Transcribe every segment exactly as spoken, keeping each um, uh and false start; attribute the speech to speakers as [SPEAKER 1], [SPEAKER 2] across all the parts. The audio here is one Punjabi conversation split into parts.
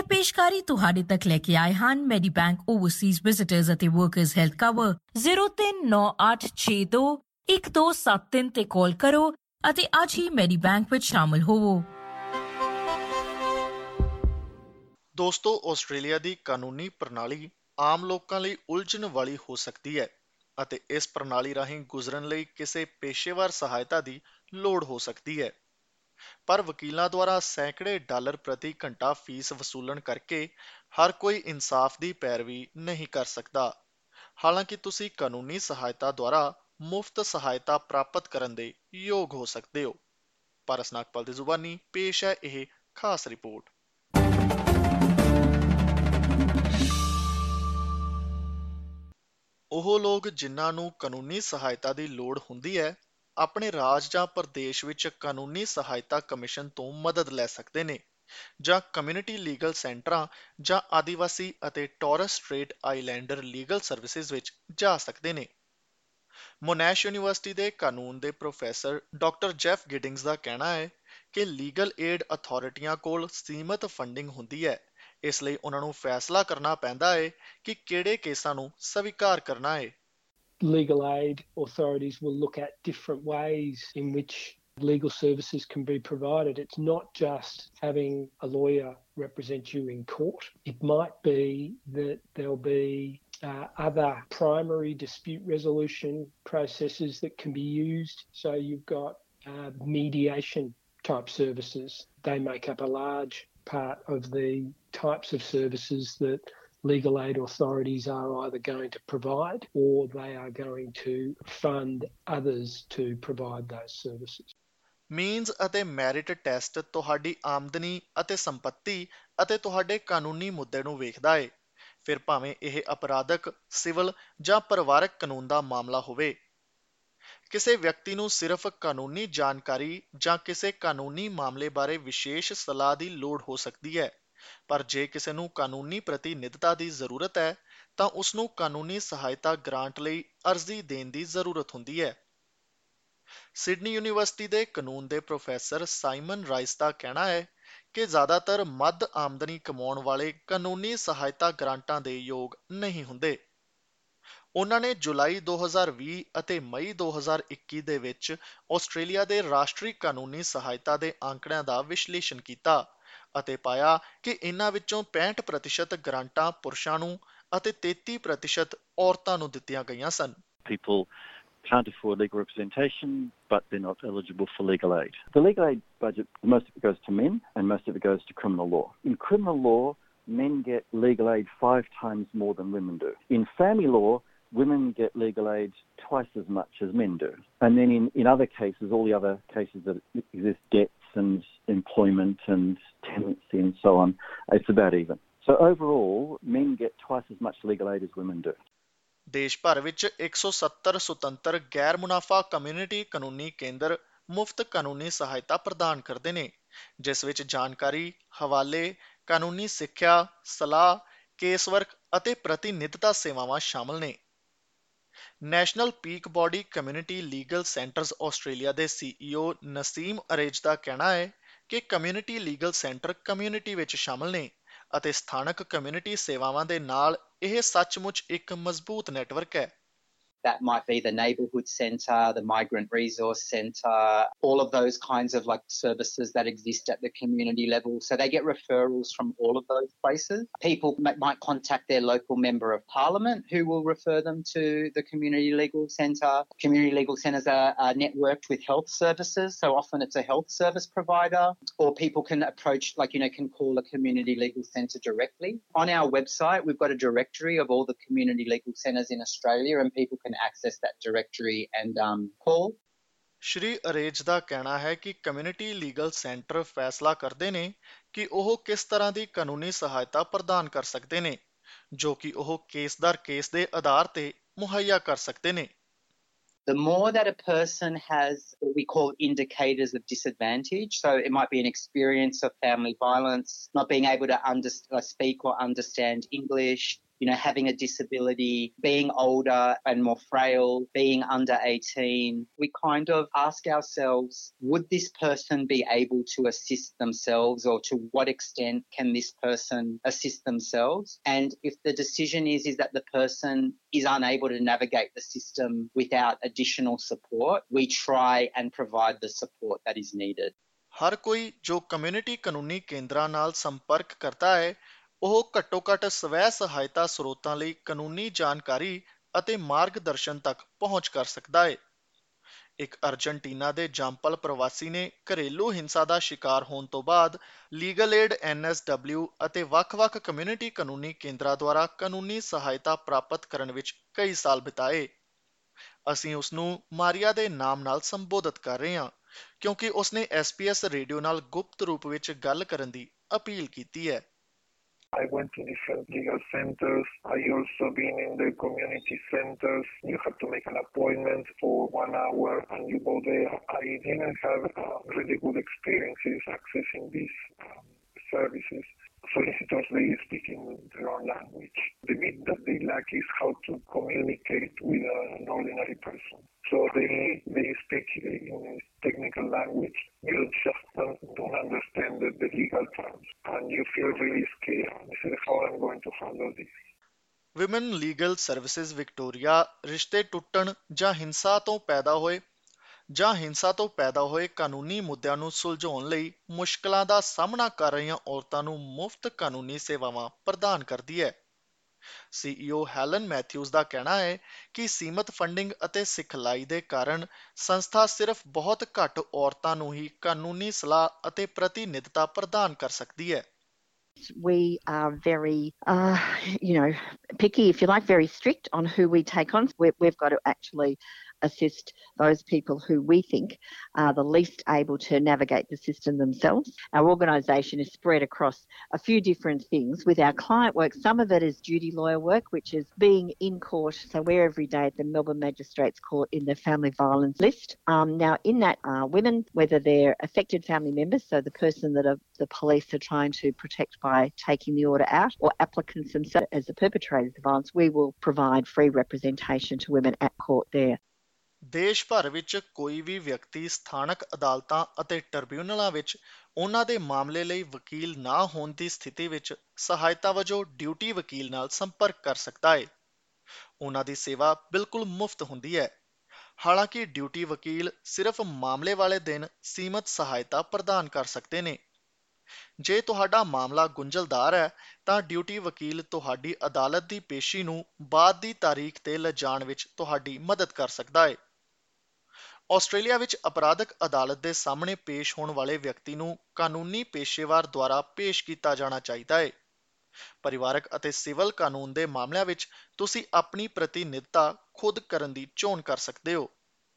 [SPEAKER 1] ਇਹ ਪੇਸ਼ਕਾਰੀ ਤੁਹਾਡੇ ਤੱਕ ਲੈ ਕੇ ਆਏ ਹਨ ਮੈਡੀਬੈਂਕ ਓਵਰਸੀਜ਼ ਵਿਜ਼ਿਟਰਸ ਅਤੇ workers health cover zero three nine eight six two one two seven three ਤੇ ਕਾਲ ਕਰੋ ਅਤੇ ਅੱਜ ਹੀ ਮੈਡੀਬੈਂਕ ਵਿੱਚ ਸ਼ਾਮਲ ਹੋਵੋ।
[SPEAKER 2] ਦੋਸਤੋ, ਆਸਟ੍ਰੇਲੀਆ ਦੀ ਕਾਨੂੰਨੀ ਪ੍ਰਣਾਲੀ ਆਮ ਲੋਕਾਂ ਲਈ ਉਲਝਣ ਵਾਲੀ ਹੋ ਸਕਦੀ ਹੈ ਅਤੇ ਇਸ ਪ੍ਰਣਾਲੀ ਰਾਹੀਂ ਗੁਜ਼ਰਨ ਲਈ ਕਿਸੇ ਪੇਸ਼ੇਵਰ ਸਹਾਇਤਾ ਦੀ ਲੋੜ ਹੋ ਸਕਦੀ ਹੈ। ਪਰ ਵਕੀਲਾਂ ਦੁਆਰਾ ਸੈਂਕੜੇ ਡਾਲਰ ਪ੍ਰਤੀ ਘੰਟਾ ਫੀਸ ਵਸੂਲਣ ਕਰਕੇ ਹਰ ਕੋਈ ਇਨਸਾਫ ਦੀ ਪੈਰਵੀ ਨਹੀਂ ਕਰ ਸਕਦਾ। ਹਾਲਾਂਕਿ ਤੁਸੀਂ ਕਾਨੂੰਨੀ ਸਹਾਇਤਾ ਦੁਆਰਾ ਮੁਫਤ ਸਹਾਇਤਾ ਪ੍ਰਾਪਤ ਕਰਨ ਦੇ ਯੋਗ ਹੋ ਸਕਦੇ ਹੋ। ਪਾਰਸ ਨਾਗਪਾਲ ਦੀ ਜ਼ੁਬਾਨੀ ਪੇਸ਼ ਹੈ ਇਹ ਖਾਸ ਰਿਪੋਰਟ। ਉਹ ਲੋਕ ਜਿਨ੍ਹਾਂ ਨੂੰ ਕਾਨੂੰਨੀ ਸਹਾਇਤਾ ਦੀ ਲੋੜ ਹੁੰਦੀ ਹੈ ਆਪਣੇ ਰਾਜ ਜਾਂ ਪ੍ਰਦੇਸ਼ ਵਿੱਚ ਕਾਨੂੰਨੀ ਸਹਾਇਤਾ ਕਮਿਸ਼ਨ ਤੋਂ ਮਦਦ ਲੈ ਸਕਦੇ ਨੇ ਜਾਂ ਕਮਿਊਨਿਟੀ ਲੀਗਲ ਸੈਂਟਰਾਂ ਜਾਂ ਆਦੀਵਾਸੀ ਅਤੇ Torres Strait Islander legal services ਵਿੱਚ ਜਾ ਸਕਦੇ ਨੇ। ਮੋਨੈਸ਼ ਯੂਨੀਵਰਸਿਟੀ ਦੇ ਕਾਨੂੰਨ ਦੇ ਪ੍ਰੋਫੈਸਰ ਡਾਕਟਰ ਜੈਫ ਗਿਡਿੰਗਸ ਦਾ ਕਹਿਣਾ ਹੈ ਕਿ ਲੀਗਲ ਏਡ ਅਥਾਰਟੀਆਂ ਕੋਲ ਸੀਮਤ ਫੰਡਿੰਗ ਹੁੰਦੀ ਹੈ, ਇਸ ਲਈ ਉਹਨਾਂ ਨੂੰ ਫੈਸਲਾ ਕਰਨਾ ਪੈਂਦਾ ਹੈ ਕਿ ਕਿਹੜੇ ਕੇਸਾਂ ਨੂੰ ਸਵੀਕਾਰ ਕਰਨਾ ਹੈ।
[SPEAKER 3] Legal aid authorities will look at different ways in which legal services can be provided. It's not just having a lawyer represent you in court. It might be that there'll be uh, other primary dispute resolution processes that can be used. So you've got uh, mediation type services. They make up a large part of the types of services that legal aid authorities are either going to provide or they are going to fund others to provide those services.
[SPEAKER 2] Means ਅਤੇ ਮੈਰਿਟ ਟੈਸਟ ਤੁਹਾਡੀ ਆਮਦਨੀ ਅਤੇ ਸੰਪੱਤੀ ਅਤੇ ਤੁਹਾਡੇ ਕਾਨੂੰਨੀ ਮੁੱਦੇ ਨੂੰ ਵੇਖਦਾ ਹੈ, ਫਿਰ ਭਾਵੇਂ ਇਹ ਅਪਰਾਧਕ, ਸਿਵਲ ਜਾਂ ਪਰਿਵਾਰਕ ਕਾਨੂੰਨ ਦਾ ਮਾਮਲਾ ਹੋਵੇ। ਕਿਸੇ ਵਿਅਕਤੀ ਨੂੰ ਸਿਰਫ ਕਾਨੂੰਨੀ ਜਾਣਕਾਰੀ ਜਾਂ ਕਿਸੇ ਕਾਨੂੰਨੀ ਮਾਮਲੇ ਬਾਰੇ ਵਿਸ਼ੇਸ਼ ਸਲਾਹ ਦੀ ਲੋੜ ਹੋ ਸਕਦੀ ਹੈ, ਪਰ ਜੇ ਕਿਸੇ ਨੂੰ ਕਾਨੂੰਨੀ ਪ੍ਰਤੀਨਿਧਤਾ ਦੀ ਜ਼ਰੂਰਤ ਹੈ ਤਾਂ ਉਸ ਨੂੰ ਕਾਨੂੰਨੀ ਸਹਾਇਤਾ ਗ੍ਰਾਂਟ ਲਈ ਅਰਜ਼ੀ ਦੇਣ ਦੀ ਜ਼ਰੂਰਤ ਹੁੰਦੀ ਹੈ। ਸਿਡਨੀ ਯੂਨੀਵਰਸਿਟੀ ਦੇ ਕਾਨੂੰਨ ਦੇ ਪ੍ਰੋਫੈਸਰ ਸਾਈਮਨ ਰਾਈਸ ਦਾ ਕਹਿਣਾ ਹੈ ਕਿ ਜ਼ਿਆਦਾਤਰ ਮੱਧ ਆਮਦਨੀ ਕਮਾਉਣ ਵਾਲੇ ਕਾਨੂੰਨੀ ਸਹਾਇਤਾ ਗ੍ਰਾਂਟਾਂ ਦੇ ਯੋਗ ਨਹੀਂ ਹੁੰਦੇ। ਉਹਨਾਂ ਨੇ ਜੁਲਾਈ ਦੋ ਹਜ਼ਾਰ ਵੀਹ ਅਤੇ ਮਈ ਦੋ ਹਜ਼ਾਰ ਇੱਕੀ ਦੇ ਵਿੱਚ ਆਸਟ੍ਰੇਲੀਆ ਦੇ ਰਾਸ਼ਟਰੀ ਕਾਨੂੰਨੀ ਸਹਾਇਤਾ ਦੇ ਅੰਕੜਿਆਂ ਦਾ ਵਿਸ਼ਲੇਸ਼ਣ ਕੀਤਾ ਅਤੇ ਪਾਇਆ ਕਿ ਇਹਨਾਂ ਵਿੱਚੋਂ ਪੈਂਹਠ ਪ੍ਰਤੀਸ਼ਤ ਗ੍ਰਾਂਟਾਂ ਪੁਰਸ਼ਾਂ ਨੂੰ ਅਤੇ ਤੇਤੀ ਪ੍ਰਤੀਸ਼ਤ ਔਰਤਾਂ ਨੂੰ ਦਿੱਤੀਆਂ ਗਈਆਂ ਸਨ।
[SPEAKER 4] People can't afford legal representation, but they're not eligible for legal aid. The legal aid budget, most of it goes to men and most of it goes to criminal law. In criminal law, men get legal aid five times more than women do. In family law, women get legal aid twice as much as men do. And then in, in other cases, all the other cases that exist, debts and employment and tenancy and so on, it's about even. So overall, men get twice as much legal aid as women do.
[SPEAKER 2] ਦੇਸ਼ ਭਰ ਵਿੱਚ ਇੱਕ ਸੌ ਸੱਤਰ ਸੁਤੰਤਰ ਗੈਰ ਮੁਨਾਫਾ ਕਮਿਊਨਿਟੀ ਕਾਨੂੰਨੀ ਕੇਂਦਰ ਮੁਫਤ ਕਾਨੂੰਨੀ ਸਹਾਇਤਾ ਪ੍ਰਦਾਨ ਕਰਦੇ ਨੇ, ਜਿਸ ਵਿੱਚ ਜਾਣਕਾਰੀ, ਹਵਾਲੇ, ਕਾਨੂੰਨੀ ਸਿੱਖਿਆ, ਸਲਾਹ, ਕੇਸ ਵਰਕ ਅਤੇ ਪ੍ਰਤੀਨਿਧਤਾ ਸੇਵਾਵਾਂ ਸ਼ਾਮਲ ਨੇ। National peak body community legal centres Australia ਦੇ ਸੀਈਓ ਨਸੀਮ ਅਰੇਜ ਦਾ ਕਹਿਣਾ ਹੈ ਕਿ ਕਮਿਊਨਿਟੀ ਲੀਗਲ ਸੈਂਟਰ ਕਮਿਊਨਿਟੀ ਵਿੱਚ ਸ਼ਾਮਲ ਨੇ ਅਤੇ ਸਥਾਨਕ ਕਮਿਊਨਿਟੀ ਸੇਵਾਵਾਂ ਦੇ ਨਾਲ ਇਹ ਸੱਚਮੁੱਚ ਇੱਕ ਮਜ਼ਬੂਤ ਨੈਟਵਰਕ ਹੈ।
[SPEAKER 5] That might be the neighbourhood centre, the migrant resource centre, all of those kinds of like services that exist at the community level. So they get referrals from all of those places. People m- might contact their local member of parliament who will refer them to the community legal centre. Community legal centres are, are networked with health services. So often it's a health service provider, or people can approach, like, you know, can call a community legal centre directly. On our website, we've got a directory of all the community legal centres in Australia, and people can access that directory and um, call.
[SPEAKER 2] ਸ਼੍ਰੀ ਅਰੇਜ ਦਾ ਕਹਿਣਾ ਹੈ ਕਿ ਕਮਿਊਨਿਟੀ ਲੀਗਲ ਸੈਂਟਰ ਫੈਸਲਾ ਕਰਦੇ ਨੇ ਕਿ ਉਹ ਕਿਸ ਤਰ੍ਹਾਂ ਦੀ ਕਾਨੂੰਨੀ ਸਹਾਇਤਾ ਪ੍ਰਦਾਨ ਕਰ ਸਕਦੇ ਨੇ, ਜੋ ਕਿ ਉਹ ਕੇਸ ਦਰ ਕੇਸ ਦੇ ਆਧਾਰ ਤੇ ਮੁਹੱਈਆ ਕਰ ਸਕਦੇ ਨੇ।
[SPEAKER 5] The more that a person has what we call indicators of disadvantage, so it might be an experience of family violence, not being able to under, uh, speak or understand English, you know, having a disability, being older and more frail, being under eighteen, we kind of ask ourselves, would this person be able to assist themselves, or to what extent can this person assist themselves? And if the decision is, is that the person is unable to navigate the system without additional support, we try and provide the support that is needed.
[SPEAKER 2] ਹਰ ਕੋਈ ਜੋ ਕਮਿਊਨਿਟੀ ਕਾਨੂੰਨੀ ਕੇਂਦਰਾਂ ਨਾਲ ਸੰਪਰਕ ਕਰਦਾ ਹੈ, ਉਹ ਘੱਟੋ-ਘੱਟ ਸਵੈ ਸਹਾਇਤਾ ਸਰੋਤਾਂ ਲਈ ਕਾਨੂੰਨੀ ਜਾਣਕਾਰੀ ਅਤੇ ਮਾਰਗਦਰਸ਼ਨ ਤੱਕ ਪਹੁੰਚ ਕਰ ਸਕਦਾ ਹੈ। ਇੱਕ ਅਰਜਨਟੀਨਾ ਦੇ ਜੰਪਲ ਪ੍ਰਵਾਸੀ ਨੇ ਘਰੇਲੂ ਹਿੰਸਾ ਦਾ ਸ਼ਿਕਾਰ ਹੋਣ ਤੋਂ ਬਾਅਦ legal aid N S W ਅਤੇ ਵੱਖ-ਵੱਖ ਕਮਿਊਨਿਟੀ ਕਾਨੂੰਨੀ ਕੇਂਦਰਾਂ ਦੁਆਰਾ ਕਾਨੂੰਨੀ ਸਹਾਇਤਾ ਪ੍ਰਾਪਤ ਕਰਨ ਵਿੱਚ ਕਈ ਸਾਲ ਬਿਤਾਏ। ਅਸੀਂ ਉਸ ਨੂੰ ਮਾਰੀਆ ਦੇ ਨਾਮ ਨਾਲ ਸੰਬੋਧਿਤ ਕਰ ਰਹੇ ਹਾਂ ਕਿਉਂਕਿ ਉਸਨੇ ਐਸ ਪੀ ਐਸ ਰੇਡੀਓ ਨਾਲ ਗੁਪਤ ਰੂਪ ਵਿੱਚ ਗੱਲ ਕਰਨ ਦੀ ਅਪੀਲ ਕੀਤੀ ਹੈ।
[SPEAKER 6] I went to different legal centers. I also been in the community centers. You have to make an appointment for one hour and you go there. I didn't have uh, really good experiences accessing these um, services. Solicitors, they speak in their own language. The bit that they lack is how to communicate with an ordinary person. So they they speak in technical language. You just don't, don't understand the, the legal terms, and you feel really scared. This is how I'm going to handle this.
[SPEAKER 2] Women Legal Services Victoria ਰਿਸ਼ਤੇ ਟੁੱਟਣ ਜਾਂ ਹਿੰਸਾ ਤੋਂ ਪੈਦਾ ਹੋਏ ਜਾਂ ਹਿੰਸਾ ਤੋਂ ਪੈਦਾ ਹੋਏ ਕਾਨੂੰਨੀ ਮੁੱਦਿਆਂ ਨੂੰ ਸੁਲਝਾਉਣ ਲਈ ਮੁਸ਼ਕਲਾਂ ਦਾ ਸਾਹਮਣਾ ਕਰ ਰਹੀਆਂ ਔਰਤਾਂ ਨੂੰ ਮੁਫਤ ਕਾਨੂੰਨੀ ਸੇਵਾਵਾਂ ਪ੍ਰਦਾਨ ਕਰਦੀ ਹੈ। ਸੀ ਈ ਓ ਹੈਲਨ ਮੈਥਿਊਜ਼ ਦਾ ਕਹਿਣਾ ਹੈ ਕਿ ਸੀਮਤ ਫੰਡਿੰਗ ਅਤੇ ਸਿਖਲਾਈ ਦੇ ਕਾਰਨ ਸੰਸਥਾ ਸਿਰਫ ਬਹੁਤ ਘੱਟ ਔਰਤਾਂ ਨੂੰ ਹੀ ਕਾਨੂੰਨੀ ਸਲਾਹ ਅਤੇ ਪ੍ਰਤੀਨਿਧਤਾ ਪ੍ਰਦਾਨ ਕਰ ਸਕਦੀ ਹੈ।
[SPEAKER 7] We are very, uh, you know, picky, if you like, very strict on who we take on. We've, we've got to actually assist those people who we think are the least able to navigate the system themselves. Our organisation is spread across a few different things with our client work. Some of it is duty lawyer work, which is being in court. So we're every day at the Melbourne Magistrates Court in the family violence list. Um, now, in that, uh, women, whether they're affected family members, so the person that are, the police are trying to protect by taking the order out, or applicants themselves as the perpetrators of violence, we will provide free representation to women at court there.
[SPEAKER 2] ਦੇਸ਼ ਭਰ ਵਿੱਚ ਕੋਈ ਵੀ ਵਿਅਕਤੀ ਸਥਾਨਕ ਅਦਾਲਤਾਂ ਅਤੇ ਟ੍ਰਿਬਿਊਨਲਾਂ ਵਿੱਚ ਉਹਨਾਂ ਦੇ ਮਾਮਲੇ ਲਈ ਵਕੀਲ ਨਾ ਹੋਣ ਦੀ ਸਥਿਤੀ ਵਿੱਚ ਸਹਾਇਤਾ ਵਜੋਂ ਡਿਊਟੀ ਵਕੀਲ ਨਾਲ ਸੰਪਰਕ ਕਰ ਸਕਦਾ ਹੈ। ਉਹਨਾਂ ਦੀ ਸੇਵਾ ਬਿਲਕੁਲ ਮੁਫਤ ਹੁੰਦੀ ਹੈ। ਹਾਲਾਂਕਿ ਡਿਊਟੀ ਵਕੀਲ ਸਿਰਫ ਮਾਮਲੇ ਵਾਲੇ ਦਿਨ ਸੀਮਤ ਸਹਾਇਤਾ ਪ੍ਰਦਾਨ ਕਰ ਸਕਦੇ ਨੇ। ਜੇ ਤੁਹਾਡਾ ਮਾਮਲਾ ਗੁੰਝਲਦਾਰ ਹੈ ਤਾਂ ਡਿਊਟੀ ਵਕੀਲ ਤੁਹਾਡੀ ਅਦਾਲਤ ਦੀ ਪੇਸ਼ੀ ਨੂੰ ਬਾਅਦ ਦੀ ਤਾਰੀਖ ਤੇ ਲਿਜਾਣ ਵਿੱਚ ਤੁਹਾਡੀ ਮਦਦ ਕਰ ਸਕਦਾ ਹੈ। ਆਸਟ੍ਰੇਲੀਆ ਵਿੱਚ ਅਪਰਾਧਕ ਅਦਾਲਤ ਦੇ ਸਾਹਮਣੇ ਪੇਸ਼ ਹੋਣ ਵਾਲੇ ਵਿਅਕਤੀ ਨੂੰ ਕਾਨੂੰਨੀ ਪੇਸ਼ੇਵਾਰ ਦੁਆਰਾ ਪੇਸ਼ ਕੀਤਾ ਜਾਣਾ ਚਾਹੀਦਾ ਹੈ। ਪਰਿਵਾਰਕ ਅਤੇ ਸਿਵਲ ਕਾਨੂੰਨ ਦੇ ਮਾਮਲਿਆਂ ਵਿੱਚ ਤੁਸੀਂ ਆਪਣੀ ਪ੍ਰਤੀਨਿਧਤਾ ਖੁਦ ਕਰਨ ਦੀ ਚੋਣ ਕਰ ਸਕਦੇ ਹੋ।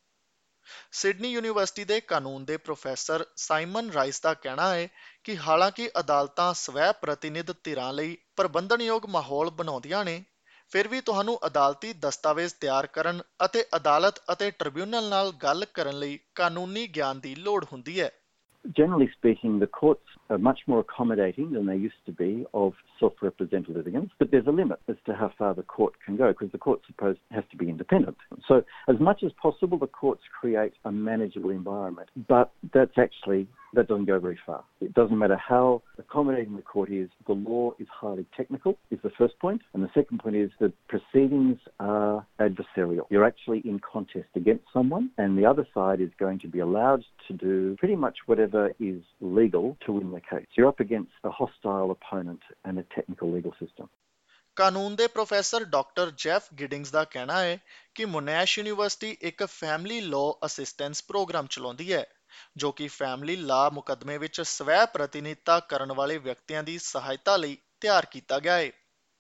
[SPEAKER 2] ਸਿਡਨੀ ਯੂਨੀਵਰਸਿਟੀ ਦੇ ਕਾਨੂੰਨ ਦੇ ਪ੍ਰੋਫੈਸਰ ਸਾਈਮਨ ਰਾਈਸ ਦਾ ਕਹਿਣਾ ਹੈ ਕਿ ਹਾਲਾਂਕਿ ਅਦਾਲਤਾਂ ਸਵੈ ਪ੍ਰਤੀਨਿਧ ਧਿਰਾਂ ਲਈ ਪ੍ਰਬੰਧਨਯੋਗ ਮਾਹੌਲ ਬਣਾਉਂਦੀਆਂ ਨੇ, ਫਿਰ ਵੀ ਤੁਹਾਨੂੰ ਅਦਾਲਤੀ ਦਸਤਾਵੇਜ਼ ਤਿਆਰ ਕਰਨ ਅਤੇ ਅਦਾਲਤ ਅਤੇ ਟ੍ਰਿਬਿਊਨਲ ਨਾਲ ਗੱਲ ਕਰਨ ਲਈ ਕਾਨੂੰਨੀ ਗਿਆਨ ਦੀ ਲੋੜ ਹੁੰਦੀ ਹੈ।
[SPEAKER 4] Generally speaking, the courts are much more accommodating than they used to be of self-represented litigants, but there's a limit as to how far the court can go because the court supposed has to be independent. So as much as possible, the courts create a manageable environment, but that's actually, that doesn't go very far. It doesn't matter how accommodating the court is, the law is highly technical, is the first point. And the second point is that proceedings are adversarial. You're actually in contest against someone, and the other side is going to be allowed to do pretty much whatever is legal to win the case. You're up against a hostile opponent and a technical legal system.
[SPEAKER 2] ਕਾਨੂੰਨ ਦੇ ਪ੍ਰੋਫੈਸਰ ਡਾਕਟਰ ਜੈਫ ਗਿਡਿੰਗਸ ਦਾ ਕਹਿਣਾ ਹੈ ਕਿ ਮੋਨੈਸ਼ ਯੂਨੀਵਰਸਿਟੀ ਇੱਕ ਫੈਮਿਲੀ ਲਾਅ ਅਸਿਸਟੈਂਸ ਪ੍ਰੋਗਰਾਮ ਚਲਾਉਂਦੀ ਹੈ ਜੋ ਕਿ ਫੈਮਿਲੀ ਲਾਅ ਮੁਕੱਦਮੇ ਵਿੱਚ ਸਵੈ ਪ੍ਰਤੀਨਿਧਤਾ ਕਰਨ ਵਾਲੇ ਵਿਅਕਤੀਆਂ ਦੀ ਸਹਾਇਤਾ ਲਈ ਤਿਆਰ ਕੀਤਾ ਗਿਆ ਹੈ।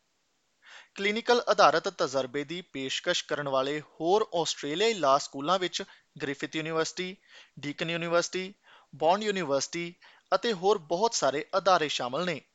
[SPEAKER 2] ਕਲੀਨਿਕਲ ਆਧਾਰਿਤ ਤਜਰਬੇ ਦੀ ਪੇਸ਼ਕਸ਼ ਕਰਨ ਵਾਲੇ ਹੋਰ ਆਸਟ੍ਰੇਲੀਆਈ ਲਾਅ ਸਕੂਲਾਂ ਵਿੱਚ Griffith University, Deakin University, Bond University ਅਤੇ ਹੋਰ ਬਹੁਤ ਸਾਰੇ ਅਦਾਰੇ ਸ਼ਾਮਲ ਨੇ।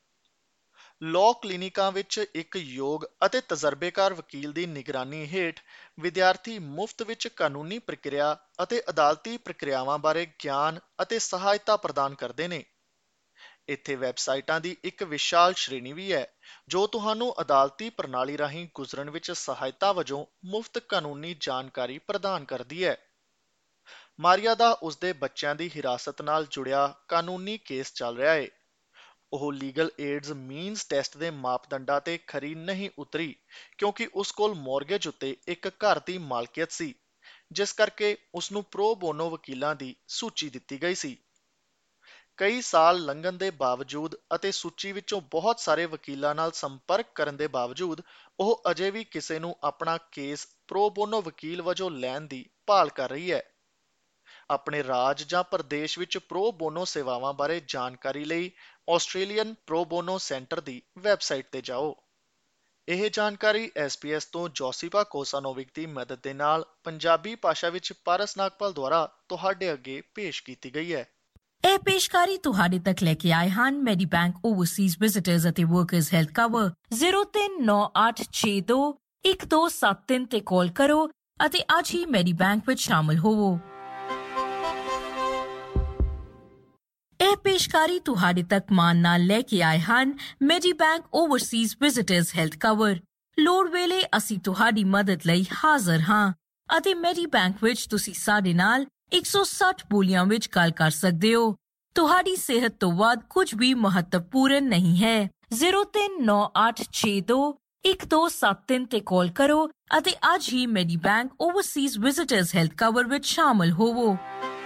[SPEAKER 2] ਲਾਅ ਕਲੀਨਿਕਾਂ ਵਿੱਚ ਇੱਕ ਯੋਗ ਅਤੇ ਤਜਰਬੇਕਾਰ ਵਕੀਲ ਦੀ ਨਿਗਰਾਨੀ ਹੇਠ ਵਿਦਿਆਰਥੀ ਮੁਫਤ ਵਿੱਚ ਕਾਨੂੰਨੀ ਪ੍ਰਕਿਰਿਆ ਅਤੇ ਅਦਾਲਤੀ ਪ੍ਰਕਿਰਿਆਵਾਂ ਬਾਰੇ ਗਿਆਨ ਅਤੇ ਸਹਾਇਤਾ ਪ੍ਰਦਾਨ ਕਰਦੇ ਨੇ। ਇੱਥੇ ਵੈਬਸਾਈਟਾਂ ਦੀ ਇੱਕ ਵਿਸ਼ਾਲ ਸ਼੍ਰੇਣੀ ਵੀ ਹੈ ਜੋ ਤੁਹਾਨੂੰ ਅਦਾਲਤੀ ਪ੍ਰਣਾਲੀ ਰਾਹੀਂ ਗੁਜ਼ਰਨ ਵਿੱਚ ਸਹਾਇਤਾ ਵਜੋਂ ਮੁਫਤ ਕਾਨੂੰਨੀ ਜਾਣਕਾਰੀ ਪ੍ਰਦਾਨ ਕਰਦੀ ਹੈ। ਮਾਰੀਆ ਦਾ ਉਸਦੇ ਬੱਚਿਆਂ ਦੀ ਹਿਰਾਸਤ ਨਾਲ ਜੁੜਿਆ ਕਾਨੂੰਨੀ ਕੇਸ ਚੱਲ ਰਿਹਾ ਹੈ। ਉਹ ਲੀਗਲ ਏਡਜ਼ ਮੀਨਸ ਟੈਸਟ ਦੇ ਮਾਪਦੰਡਾਂ ਤੇ ਖਰੀ ਨਹੀਂ ਉਤਰੀ ਕਿਉਂਕਿ ਉਸ ਕੋਲ ਮੌਰਗੇਜ ਉੱਤੇ ਇੱਕ ਘਰ ਦੀ ਮਾਲਕੀਅਤ ਸੀ, ਜਿਸ ਕਰਕੇ ਉਸ ਨੂੰ ਪ੍ਰੋ ਬੋਨੋ ਵਕੀਲਾਂ ਦੀ ਸੂਚੀ ਦਿੱਤੀ ਗਈ ਸੀ। ਕਈ ਸਾਲ ਲੰਘਣ ਦੇ ਬਾਵਜੂਦ ਅਤੇ ਸੂਚੀ ਵਿੱਚੋਂ ਬਹੁਤ ਸਾਰੇ ਵਕੀਲਾਂ ਨਾਲ ਸੰਪਰਕ ਕਰਨ ਦੇ ਬਾਵਜੂਦ ਉਹ ਅਜੇ ਵੀ ਕਿਸੇ ਨੂੰ ਆਪਣਾ ਕੇਸ ਪ੍ਰੋ ਬੋਨੋ ਵਕੀਲ ਵਜੋਂ ਲੈਣ ਦੀ ਭਾਲ ਕਰ ਰਹੀ ਹੈ। ਆਪਣੇ ਰਾਜ ਜਾਂ ਪ੍ਰਦੇਸ਼ ਵਿੱਚ ਪ੍ਰੋ ਬੋਨੋ ਸੇਵਾਵਾਂ ਬਾਰੇ ਜਾਣਕਾਰੀ ਲਈ ਆਸਟ੍ਰੇਲੀਅਨ ਪ੍ਰੋ ਬੋਨੋ ਸੈਂਟਰ ਦੀ ਵੈਬਸਾਈਟ ਤੇ ਜਾਓ। ਇਹ ਜਾਣਕਾਰੀ ਐਸ ਬੀ ਐਸ ਤੋਂ ਜੋਸੀਪਾ ਕੋਸਾਨੋਵਿਕ ਦੀ ਮਦਦ ਦੇ ਨਾਲ ਪੰਜਾਬੀ ਭਾਸ਼ਾ ਵਿੱਚ ਪਾਰਸ ਨਾਗਪਾਲ ਦੁਆਰਾ ਤੁਹਾਡੇ ਅੱਗੇ ਪੇਸ਼ ਕੀਤੀ ਗਈ ਹੈ।
[SPEAKER 1] ਇਹ ਪੇਸ਼ਕਾਰੀ ਤੁਹਾਡੇ ਤੱਕ ਲੈ ਕੇ ਆਏ ਹਨ ਮੈਡੀਬੈਂਕ ਓਵਰਸੀਜ਼ ਵਿਜ਼ਿਟਰਸ ਅਤੇ ਵਰਕਰਸ ਹੈਲਥ ਕਵਰ। ਜ਼ੀਰੋ ਤਿੰਨ ਨੌ ਅੱਠ ਛੇ ਦੋ ਇੱਕ ਦੋ ਸੱਤ ਤਿੰਨ ਤੇ ਕਾਲ ਕਰੋ ਅਤੇ ਅੱਜ ਹੀ ਮੈਡੀਬੈਂਕ ਵਿੱਚ ਸ਼ਾਮਲ ਹੋਵੋ। ਇਹ ਪੇਸ਼ਕਾਰੀ ਤੁਹਾਡੇ ਤੱਕ ਮਾਣ ਨਾਲ ਲੈ ਕੇ ਆਏ ਹਨ Medibank overseas visitors health cover. ਲੋੜ ਵੇਲੇ ਅਸੀਂ ਤੁਹਾਡੀ ਮਦਦ ਲਈ ਹਾਜ਼ਰ ਹਾਂ ਅਤੇ ਮੈਡੀਬੈਂਕ ਵਿੱਚ ਤੁਸੀਂ ਸਾਡੇ ਨਾਲ ਇੱਕ ਸੌ ਸੱਠ ਬੋਲੀਆਂ ਵਿੱਚ ਗੱਲ ਕਰ ਸਕਦੇ ਹੋ। ਤੁਹਾਡੀ ਸਿਹਤ ਤੋਂ ਵੱਧ ਕੁਝ ਵੀ ਮਹੱਤਵਪੂਰਨ ਨਹੀਂ ਹੈ। ਜ਼ੀਰੋ ਤਿੰਨ ਨੌ ਅੱਠ ਛੇ ਦੋ ਇੱਕ ਦੋ ਸੱਤ ਤਿੰਨ ਤੇ ਕਾਲ ਕਰੋ ਅਤੇ ਅੱਜ ਹੀ Medibank overseas visitors health cover ਵਿੱਚ ਸ਼ਾਮਲ ਹੋਵੋ।